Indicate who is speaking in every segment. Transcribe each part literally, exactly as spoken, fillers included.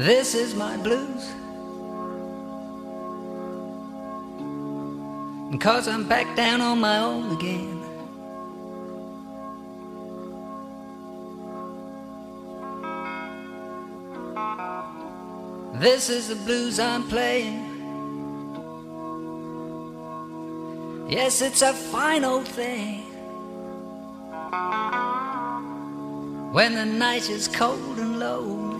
Speaker 1: This is my blues. And 'cause I'm back down on my own again. This is the blues I'm playing. Yes, it's a fine old thing. When the night is cold and lonely.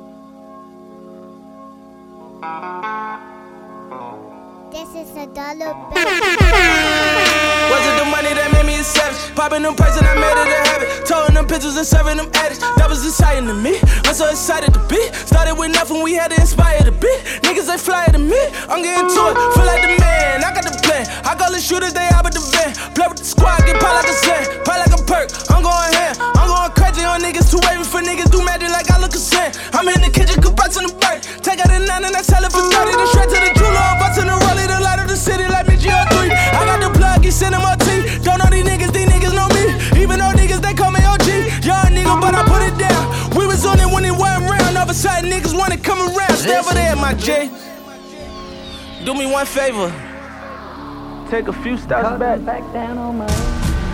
Speaker 2: This is a dollar bill.
Speaker 3: Was it the money that made me a savage? Popping them prices, I made it a habit. Towing them pictures and serving them addicts. That was exciting to me. I'm so excited to be. Started with nothing, we had to inspire the beat. Niggas, they fly to me. I'm getting to it, feel like the man. I got the plan. I call the shooters, they out with the van. Play with the squad, get pop like a sand. Pop like a perk. I'm going ham. I'm going crazy on niggas. Too wavy for niggas. Do magic like I look a sand. I'm in the kitchen, cook pots in the bird. Take out a nine and I sell it for thirty. Then straight to the jeweler. I'm busting the rollie, the light of the city like me G R three. I got the plug, he sending my tea. Don't know these niggas, these niggas know me. Even though niggas, they call me O G. Young nigga, but I put it down. We was on it when it wasn't round. All of a sudden, niggas wanna come around. Stay over there, my J. Do me one favor. Take a few steps back.
Speaker 1: Back down on my own.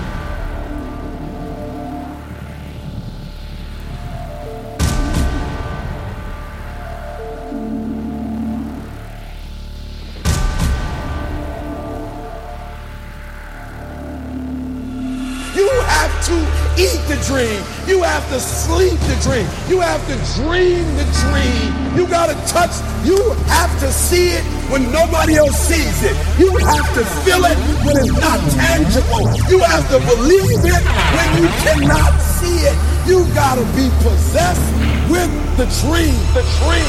Speaker 4: You have to eat the dream. You have to sleep the dream. You have to dream the dream. You gotta touch, you have to see it when nobody else sees it. You have to feel it when it's not tangible. You have to believe it when you cannot see it. You gotta be possessed with the dream. The dream.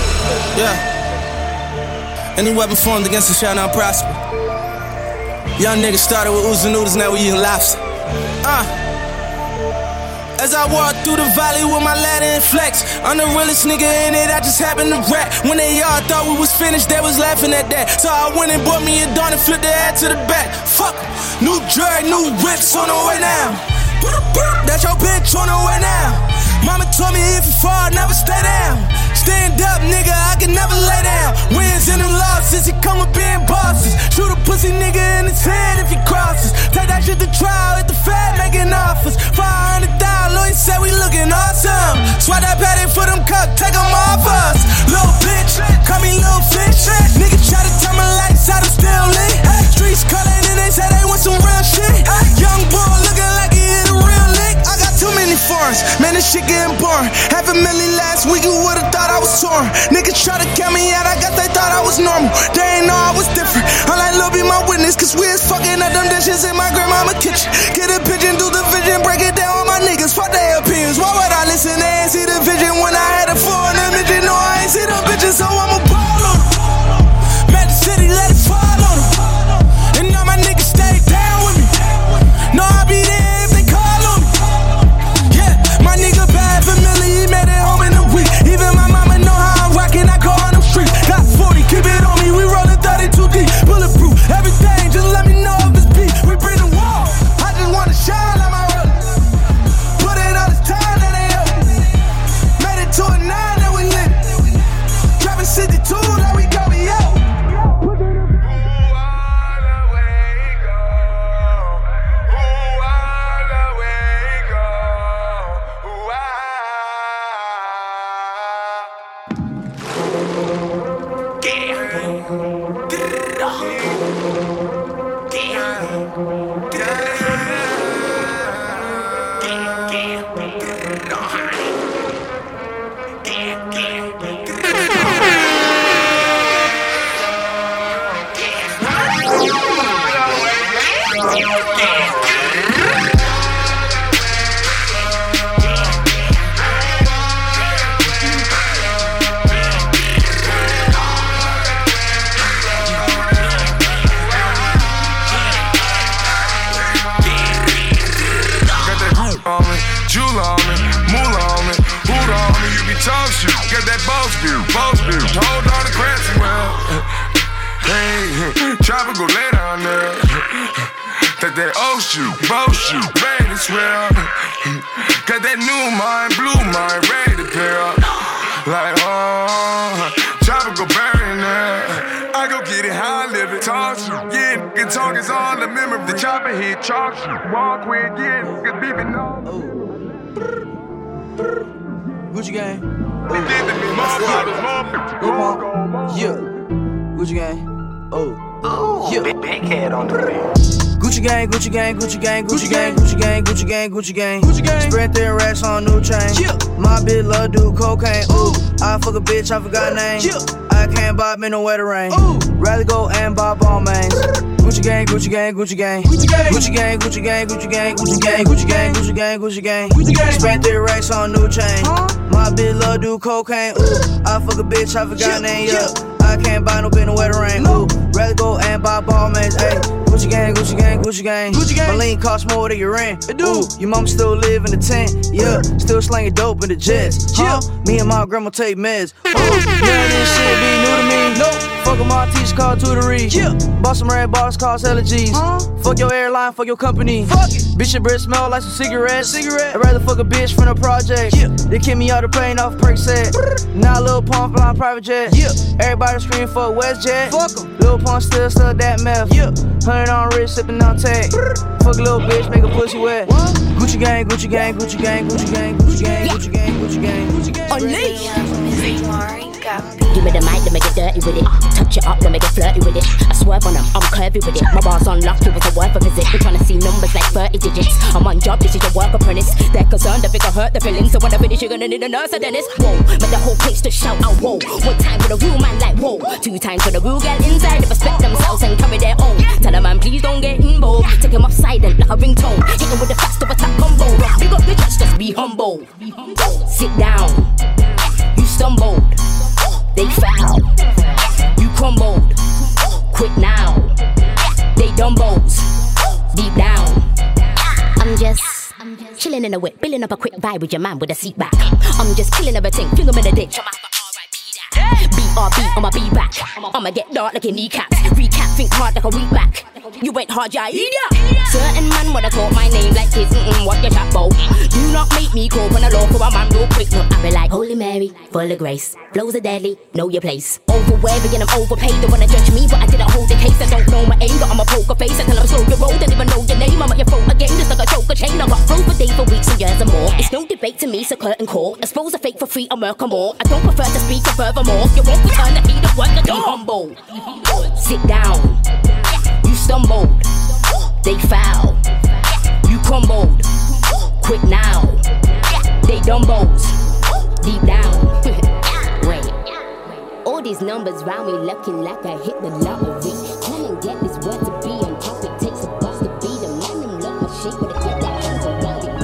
Speaker 3: Yeah. Any weapon formed against us shall not prosper. Young niggas started with oozing noodles, now we eating lobster. Uh. As I walk through the valley with my ladder and flex, I'm the realest nigga in it, I just happen to rap. When they all thought we was finished, they was laughing at that. So I went and bought me a dawn and flipped the hat to the back. Fuck, new drag, new whips on the way now. That's your bitch on the way now. Mama told me if you fall, never stay down. Stand up, nigga, I can never lay down. Wins and them losses, it come with being bosses. Shoot a pussy nigga in his head if he crosses. Take that shit to trial at the Fed making offers. five hundred thousand, lawyer said we looking awesome. Swat that patty for them cups, take them off us. Little bitch, call me little fish. Niggas try to turn my lights out, I'm still lit. Streets calling and they say they want some real shit. Young boy looking like he hit a real lick. I got too many foreigns, man, this shit getting boring. Half a million last week, you would've thought I was torn. Niggas try to count me out, I guess they thought I was normal. They ain't know I was different. I like Lil be my witness, cause we is fucking up them dishes in my grandmama kitchen. Get a pigeon, do the vision, break it down with my niggas. Fuck their opinions, why would I listen? They ain't see the vision when I had a four and them bitches. No, I ain't see them bitches, so I'ma ball on them. Magic City, let it fall on them. And all my niggas stay down with me. No, I be there if they call on me. Yeah, my nigga bad familiar, he made it home in a week. Even my mama know how I'm rockin', I go on them streets. Got forty, keep it on me, we rollin' thirty-two deep. Bulletproof, everything, just let me know if it's beat. We bring the wall, I just wanna shine like my roller. Put it on this time that they owe. Made it to a nine that we lit. Dropping sixty-two that we go, we out.
Speaker 5: Get that boss view, boss view. Hold on to Clancy, well. Hey, tropical lay down there. That that old shoe, bow shoe, ready to swear. Got that new mind, blue mind, ready to pair up. Like, oh, chopper go burn that. I go get it how I live it. Talk shit, yeah, nigga talk is all the memory. The chopper hit, chalk shit. Walk quick, yeah, nigga beefing on.
Speaker 6: Gucci gang.
Speaker 5: They did to me, motherfuckers, motherfuckers.
Speaker 6: Yeah. Gucci gang. Oh.
Speaker 7: Oh,
Speaker 6: yeah.
Speaker 7: Big, big head on the beat.
Speaker 6: Gucci gang, Gucci gang, Gucci gang, Gucci gang, Gucci gang, Gucci gang, Gucci gang, Gucci gang. Spread their racks on new chain. Yeah. My bitch love do cocaine. Ooh, I fuck a bitch, I forgot name. Yeah. I can't buy me no wetter rain. Ooh, rather go and buy ball mains. Gucci gang, Gucci gang, Gucci gang, Gucci gang, Gucci gang, Gucci gang, Gucci gang, Gucci gang, Gucci gang, Gucci gang, Gucci gang, Gucci gang. Spent their racks on new chain. My bitch love do cocaine. Ooh, I fuck a bitch, I forgot name. Yeah. I can't buy no bitch no wetter rain. Ooh, rather go and buy ball mains. Ayy. Gucci gang, Gucci gang, Gucci gang, Gucci gang. My lean cost more than your rent. It do. Ooh, your mom still live in the tent. Yeah, still slanging dope in the jets. Yeah, huh? Me and my grandma take meds. Ooh, yeah, this shit be new to me. Nope. Fuck with my teacher called tutory. Yeah. Bought some red bottles cost allergies. Huh? Fuck your airline, fuck your company. Fuck it. Bitch, your breath smell like some cigarettes. Cigarette. I'd rather fuck a bitch from the project. Yeah. They kick me out the plane off Percocet. Now Lil Pump flying private jet. Yeah. Everybody scream for WestJet. Fuck em. Lil Pump still still that meth. Yeah. Hundred on wrist, sippin' on tag. Fuck a little bitch, make a pussy wet. What? Gucci gang, Gucci gang, Gucci gang, Gucci gang, Gucci gang, Gucci gang, Gucci gang, Gucci gang. Unleash.
Speaker 8: Give me the mic, let me get dirty with it. Touch it up, let me get flirty with it. I swerve on them, I'm curvy with it. My bars on lock, it was a worth a visit. We're trying to see numbers like thirty digits. I'm on job, this is your work apprentice. They're concerned, I think I hurt the feelings. So when I finish, you're gonna need a nurse or dentist. Whoa, make the whole place to shout out, whoa. One time for the real man like whoa. Two times for the real girl inside. They respect themselves and carry their own. Tell a man, please don't get involved. Take him off silent like a ringtone. Hit him with the fast of attack combo. Big up the judge, just be humble. Sit down, you stumbled. They foul, you crumbled. Quit now, they dumbos. Deep down, I'm just chilling in the whip, building up a quick vibe with your man with a seat back. I'm just killing everything, fling him in the ditch. B R B on my B back. I'ma get dark like a kneecap. Recap, think hard like a week back. You went hard, yeah, idiot. Certain man would have called my name like this. Mm-mm, what your chat, bo? Do not make me call when I look for a man real quick. No, I be like Holy Mary, full of grace. Flows are deadly, know your place. Overwearing and I'm overpaid. They wanna judge me, but I didn't hold the case. I don't know my aim, but I'm a poker face. I tell them slow your road, don't even know your name. I'm at your throat again, just like a choker chain. I got flows for days, for weeks, and years or more. It's no debate to me, so curtain call. Expose a fake for free, I'm work or more. I don't prefer to speak, and furthermore, you won't return the heat of work, be humble. Sit down, you stumbled. They foul, you crumbled. Quit now, they dumbos. Deep down, wait. All these numbers round me looking like I hit the lottery. Come and get this word to be on topic. Takes a bus to beat them. Man, them love my shape, but I get that hands on rock it.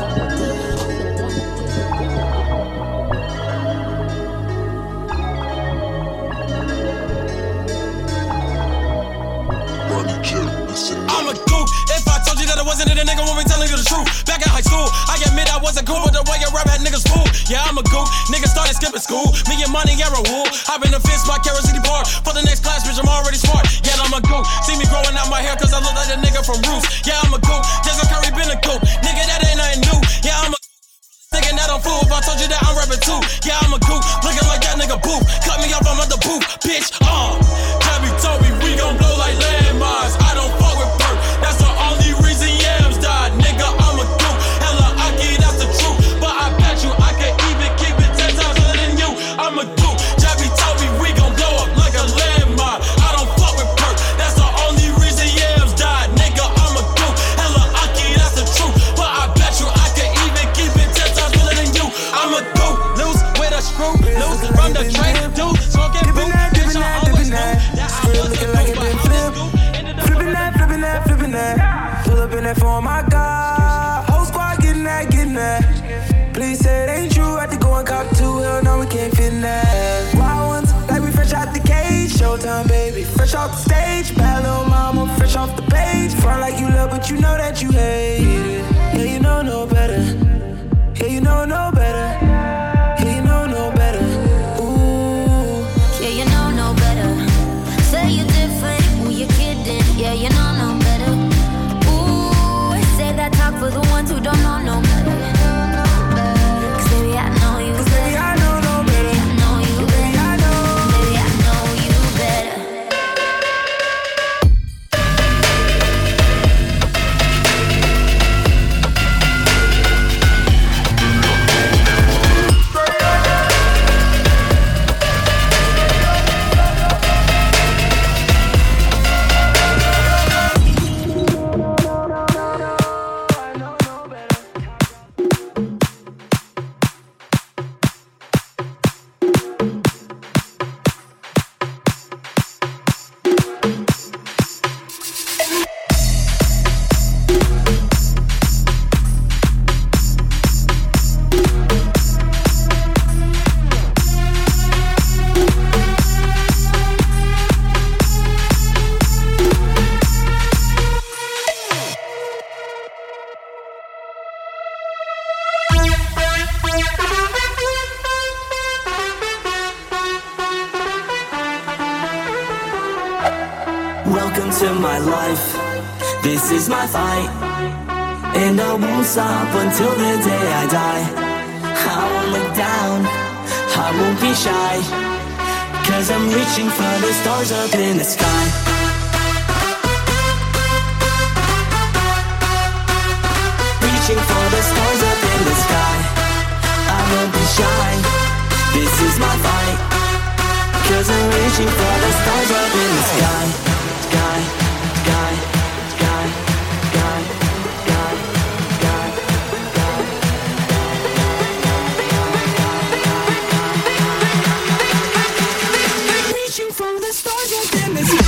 Speaker 3: I'm a gook. If I told you that I wasn't it, a nigga won't be telling you the truth. Back in high school, I admit I wasn't cool, but the way I rap had niggas fooled. Yeah, I'm a gook. Niggas started skipping school. Me and money, yeah, a wool. Hop in the fence, my Carol City bar. For the next class, bitch, I'm already smart. Yeah, I'm a gook. See me growing out my hair, cause I look like a nigga from Roots. Yeah, I'm a gook. Jason Curry been a gook. Nigga, that ain't nothing new. Yeah, I'm a thinking that I'm fool. If I told you that I'm rapping too. Yeah, I'm a gook. Looking like that nigga booth. Cut me off, I'm at the booth. Bitch, uh. Tabby told me we gon' blow like landmines. I don't fuck with Burt. That's the only reason Yams died. Nigga, I'm a gook. Hella Aki, that's the truth. But I bet you I can even keep it ten times better than you. I'm a gook. Jabby told me we gon' blow up like a landmine. I don't fuck with Burt. That's the only reason Yams died. Nigga, I'm a gook. Hella Aki, that's the truth. But I bet you I can even keep it ten times better than you. I'm a gook. Loose with a screw. Loose from the train. Dude, smoking boot. Bitch, I'm always new.
Speaker 6: Still looking like it been flipped. Flipping that, flipping that, flipping that. Pull up in that for my God. Whole squad getting that, getting that. Please say it ain't true. Had to go and cop two. Hell no, we can't fit in that. Wild ones, like we fresh out the cage. Showtime, baby. Fresh off the stage. Bad little mama, fresh off the page. Front like you love, but you know that you hate it. Yeah, you know no better. Yeah, you know no better. Yeah, you know no better. Ooh.
Speaker 9: Yeah, you know no better. Say you're different, who you kidding? Yeah, you know no better. Ooh, say that talk for the ones who don't know no better. Cause baby, I know you. Cause baby, I know no better. I know
Speaker 7: Welcome to my life. This is my fight, and I won't stop until the day I die. I won't look down, I won't be shy, 'cause I'm reaching for the stars up in the sky. Reaching for the stars up in the sky. I won't be shy, this is my fight, 'cause I'm reaching for the stars up in the sky. Sky, sky, sky, sky, sky, sky, sky. Reaching for the stars up in the sky.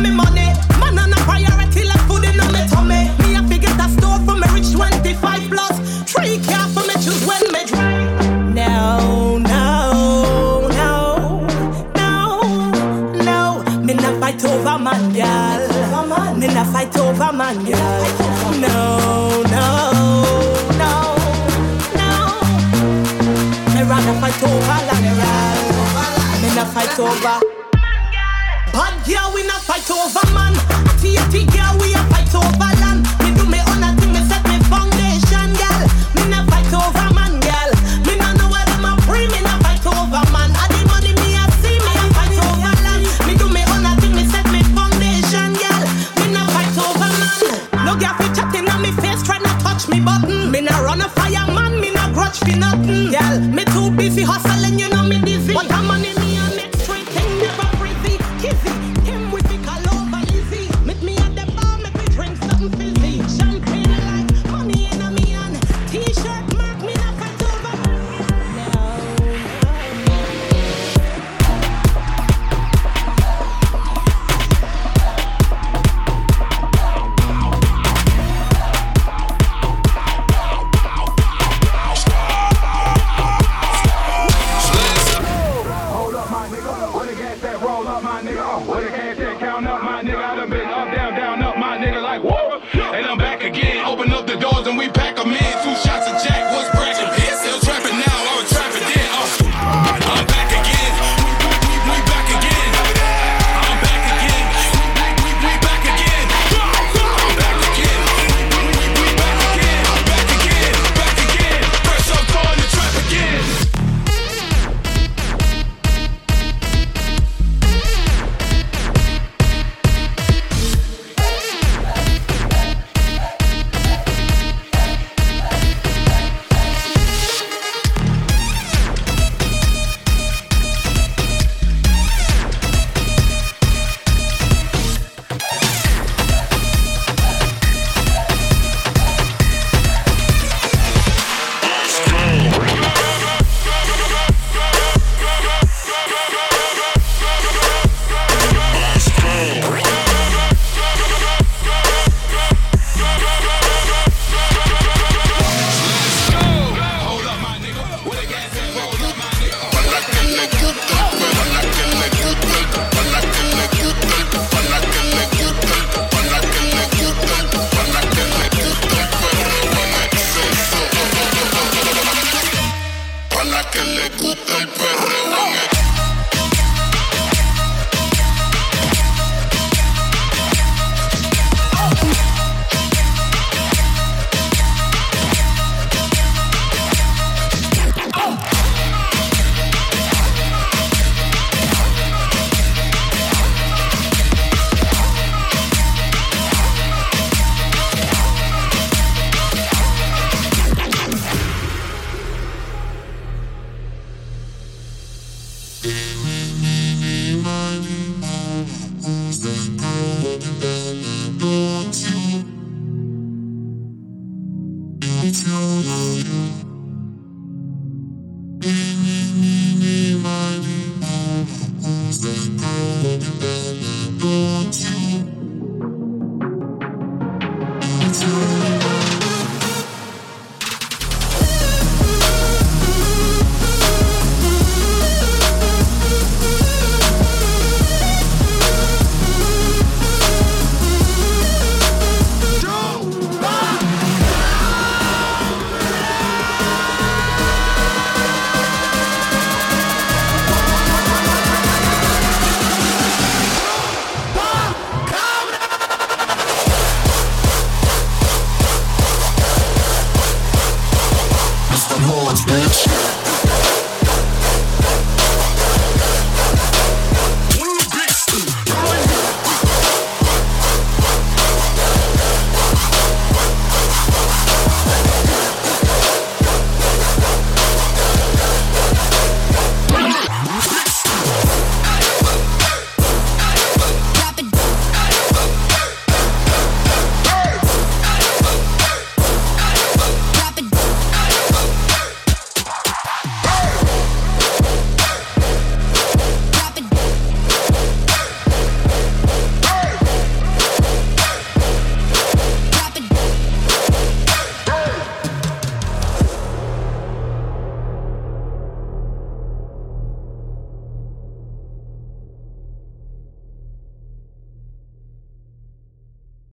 Speaker 10: me money. Man on a priority, left food in on me tummy. Me a figure that store for me reach twenty-five plus. Three car for me choose when me drive. No, no, no, no, no. Me not fight over man, girl. Me not fight over man, girl. No, no, no, no. Me rather fight over land, girl. Me not fight over. Bad girl, we not fight over man. T T girl, we a fight over land. Me do me own a thing, me set me foundation, girl. Me not fight over man, girl. Me not know where them a free, me not fight over man. I the money me a see, me a fight over land. Me do me own a thing, me set me foundation, girl. Me not fight over man. No girl fi chatting on me face, try not touch me button. Me not run a fire man, me not grudge fi nothing, girl. Me too busy hustling, you know me dizzy. But I'm money me a make straight thing, never freezy. Kizzy, him with me call over easy. Meet me at the bar, make me drink something fizzy. Champagne like money in a me hand. T-shirt mark, me not fight over.
Speaker 5: Hold up, my nigga. Where the gas that roll up, my nigga? Where the cash that count up, my nigga? I done been up, down, down, up, my nigga. Like whoa, and I'm back again. Open up the doors and we pack 'em in. Two shots of Jack, what's cracking? Still trapping now, I was trapping then. Uh, I'm back again. We, we, we back again. I'm back again. We, we, we back again. I'm back again. We, we, we back again. Back again. Back again. Fresh up, going to trap again.
Speaker 11: It's